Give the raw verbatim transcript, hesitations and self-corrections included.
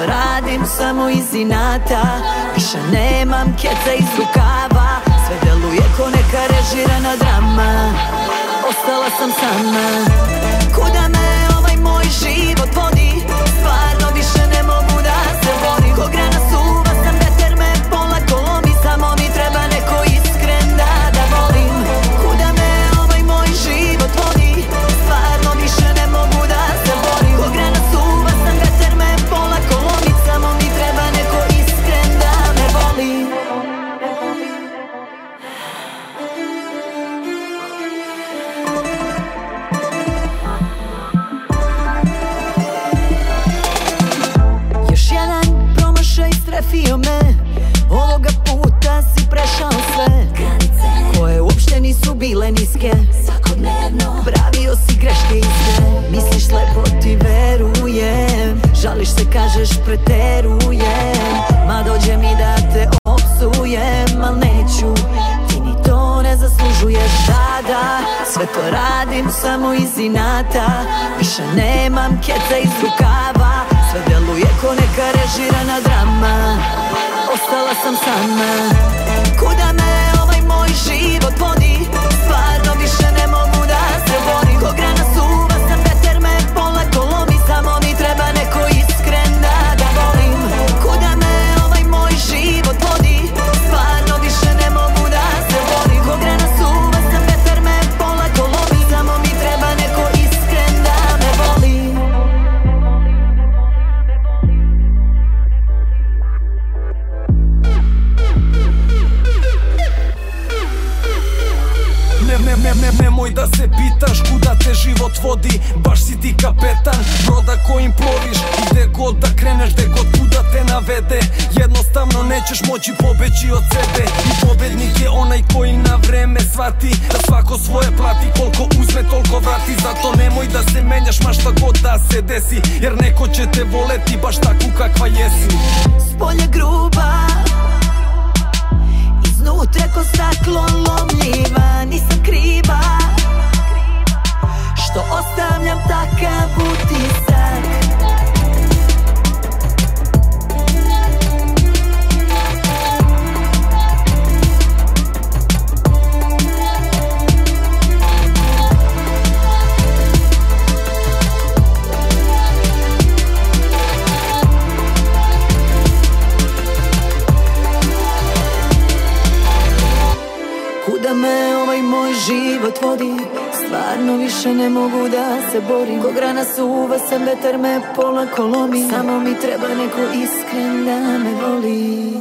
radim samo iz inata, više nemam keca iz rukava. Sve deluje ko neka režirana drama, ostala sam sama. Kuda me ovaj moj život vodi, stvarno više ne mogu da se borim. Ko grana suva sam, veter me polako lomi, samo mi treba neko iskren da da volim. Kuda me ovaj moj život vodi, stvarno više ne mogu da se borim. Ko grana suva sam, veter me polako lomi, samo mi treba neko iskren da me voli. Strefio me, ovoga puta si prešao sve granice koje uopšte nisu bile niske. Svakodnevno pravio si greške iste. Misliš slepo ti verujem, žališ se kažeš preterujem. Ma dođe mi da te opsujem, al neću, ti ni to ne zaslužuješ. Da, da, sve to radim samo iz inata, više nemam keca iz rukava. Sve deluje ko neka režirana drama, ostala sam sama. Kuda me ovaj moj život vodi, stvarno više ne mogu da se borim. Ko grana suva sam, veter me polako lomi, samo mi treba neko iskren da ga volim. Kuda me ovaj moj život vodi, stvarno više ne mogu da se borim. Ko grana suva sam, veter me polako lomi, samo mi treba neko iskren da me voli. Ne, ne, ne, ne, nemoj da se pitaš kuda te život vodi, baš si ti kapetan broda kojim ploviš. I gde god da kreneš, gde god kuda te navede, jednostavno nećeš moći pobeći od sebe. I pobednik je onaj koji na vreme shvati da svako svoje plati, koliko uzme toliko vrati. Zato nemoj da se menjaš ma šta god da se desi, jer neko će te voleti baš takvu kakva jesi. Spolja gruba, iznutra ko staklo lomljiva. Nisam kriva što ostavljam takav utisak. Kuda me ovaj moj život vodi, stvarno više ne mogu da se borim. Ko grana suva sam, veter me polako lomi, samo mi treba neko iskren da me voli.